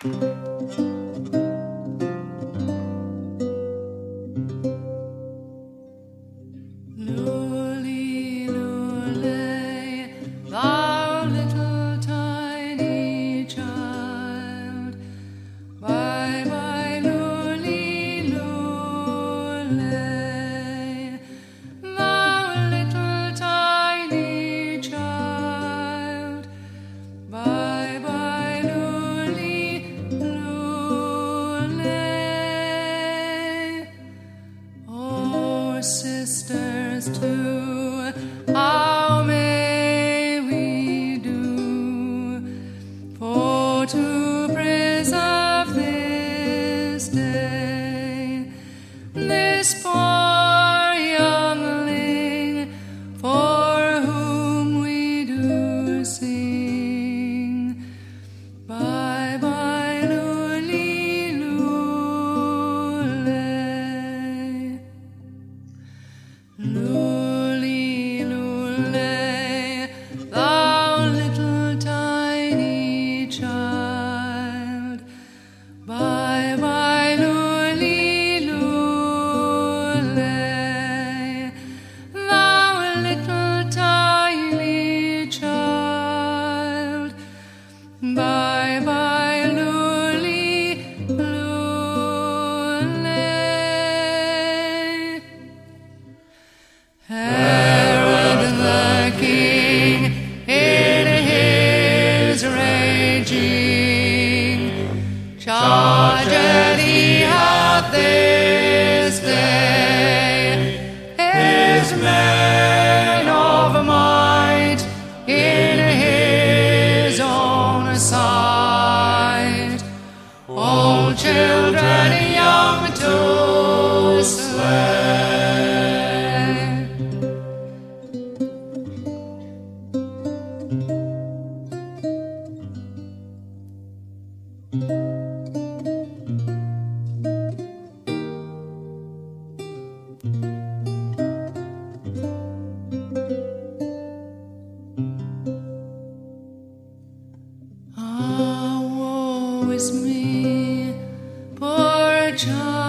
Lule, lule, thou little tiny child. Bye bye, lule, lule, thou little tiny child. Bye bye, lule, lule. Oh, sisters, too, how may we do for to preserve this day, this poor youngling for whom we do sing? Bye bye, lule, lule. Lule, lule, thou little tiny child. Bye bye, lule, lule, thou little tiny child. Bye bye, lule, lule. Herod the king in his raging charged he hath this day his men of might in his own sight, old children young to slay. Ah, woe is me, poor child.